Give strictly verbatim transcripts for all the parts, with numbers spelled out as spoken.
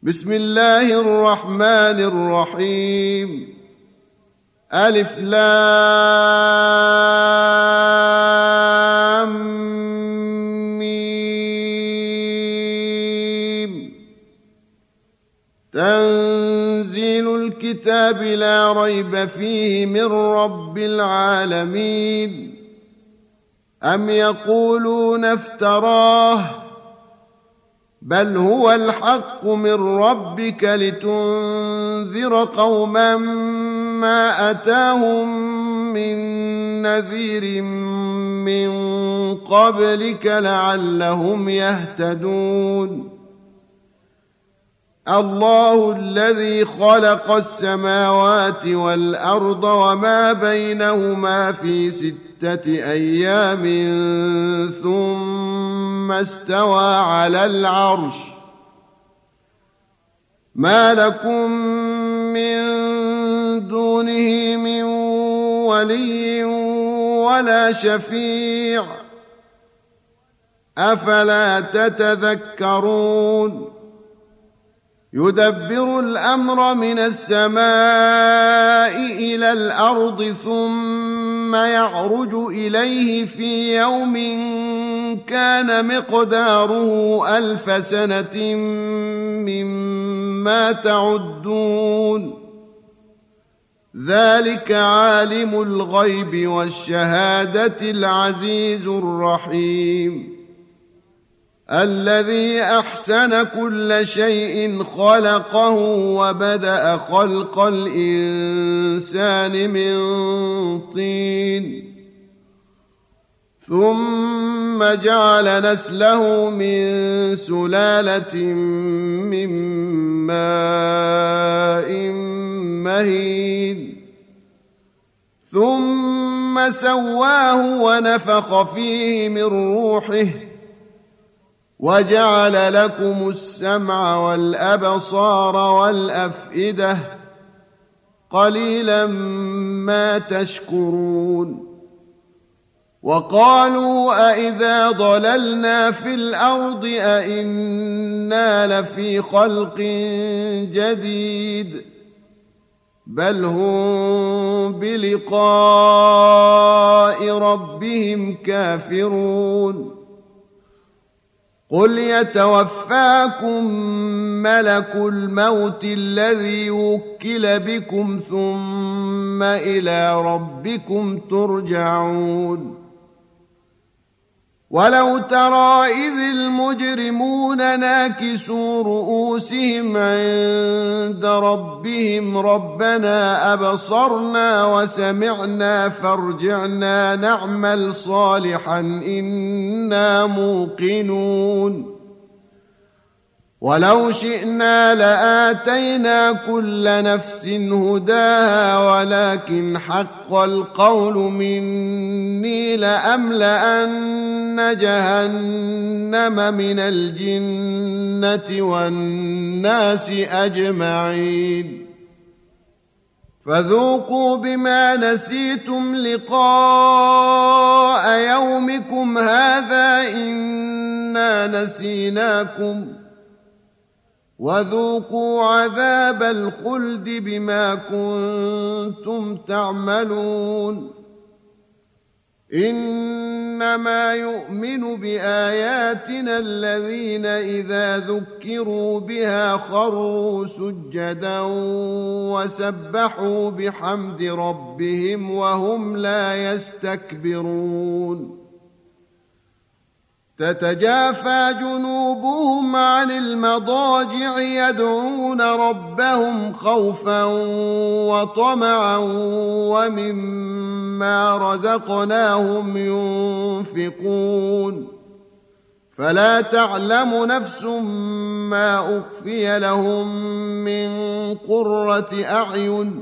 بسم الله الرحمن الرحيم. ألف لام ميم. تنزيل الكتاب لا ريب فيه من رب العالمين. أم يقولون افتراه بل هو الحق من ربك لتنذر قوما ما أتاهم من نذير من قبلك لعلهم يهتدون. الله الذي خلق السماوات والأرض وما بينهما في ستة أيام ثم استوى على العرش. ما لكم من دونه من ولي ولا شفيع أفلا تتذكرون. يدبر الأمر من السماء إلى الأرض ثم يعرج إليه في يوم كان مقداره ألف سنة مما تعدون. ذلك عالم الغيب والشهادة العزيز الرحيم. الذي أحسن كل شيء خلقه وبدأ خلق الإنسان من طين ثم جعل نسله من سلالة من ماء مهين ثم سواه ونفخ فيه من روحه وجعل لكم السمع والأبصار والأفئدة قليلا ما تشكرون. وقالوا أإذا ضللنا في الأرض أإنا لفي خلق جديد بل هم بلقاء ربهم كافرون. قل يتوفاكم ملك الموت الذي وكل بكم ثم إلى ربكم ترجعون. ولو ترى إذ المجرمون ناكسوا رؤوسهم عند ربهم ربنا أبصرنا وسمعنا فارجعنا نعمل صالحا إنا موقنون. ولو شئنا لآتينا كل نفس هداها ولكن حق القول مني لأملأن جهنم من الجنة والناس أجمعين. فذوقوا بما نسيتم لقاء يومكم هذا إنا نسيناكم وذوقوا عذاب الخلد بما كنتم تعملون. إنما يؤمن بآياتنا الذين إذا ذكروا بها خروا سجدا وسبحوا بحمد ربهم وهم لا يستكبرون. تتجافى جنوبهم عن المضاجع يدعون ربهم خوفا وطمعا ومما رزقناهم ينفقون. فلا تعلم نفس ما أخفي لهم من قرة أعين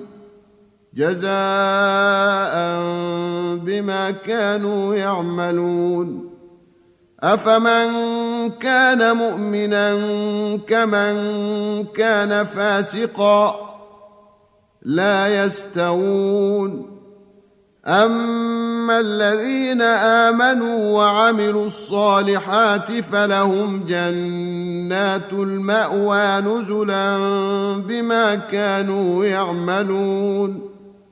جزاء بما كانوا يعملون. أفمن كان مؤمنا كمن كان فاسقا لا يستوون. أما الذين آمنوا وعملوا الصالحات فلهم جنات المأوى نزلا بما كانوا يعملون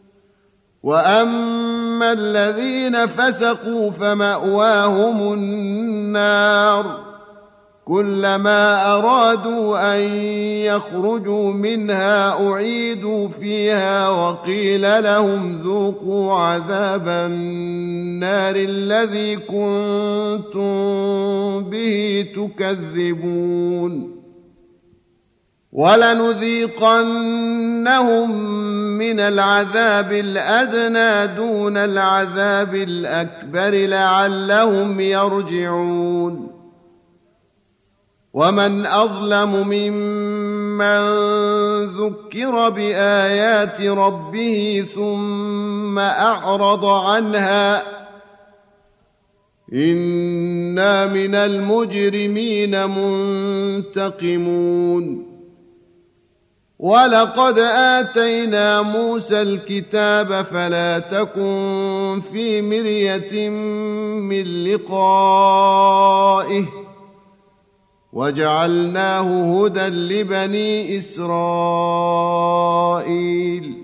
وأما الذين فسقوا فمأواهم النار كلما أرادوا أن يخرجوا منها أعيدوا فيها وقيل لهم ذوقوا عذاب النار الذي كنتم به تكذبون ولنذيقنهم من العذاب الأدنى دون العذاب الأكبر لعلهم يرجعون ومن أظلم ممن ذكر بآيات ربه ثم أعرض عنها إنا من المجرمين منتقمون ولقد آتينا موسى الكتاب فلا تكن في مرية من لقائه وجعلناه هدى لبني إسرائيل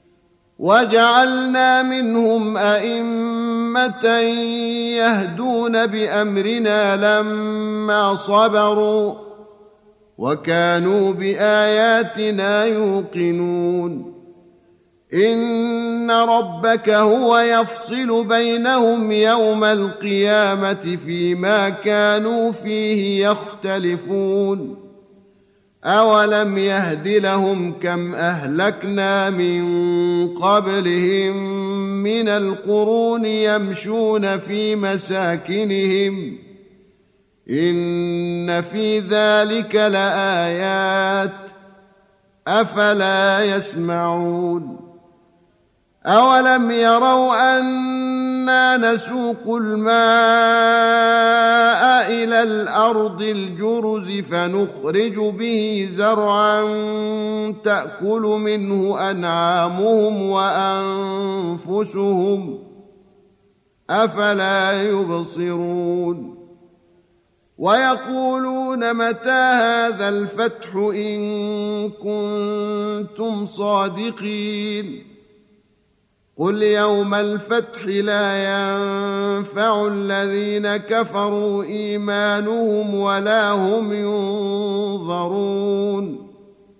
وجعلنا منهم أئمة يهدون بأمرنا لما صبروا وكانوا بآياتنا يوقنون إن ربك هو يفصل بينهم يوم القيامة فيما كانوا فيه يختلفون أولم يهد لهم كم أهلكنا من قبلهم من القرون يمشون في مساكنهم إن في ذلك لآيات أفلا يسمعون أولم يروا أنا نسوق الماء إلى الأرض الجرز فنخرج به زرعا تأكل منه أنعامهم وأنفسهم أفلا يبصرون ويقولون متى هذا الفتح إن كنتم صادقين قل يوم الفتح لا ينفع الذين كفروا إيمانهم ولا هم ينظرون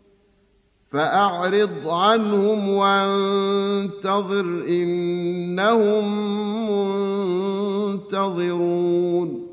فأعرض عنهم وانتظر إنهم منتظرون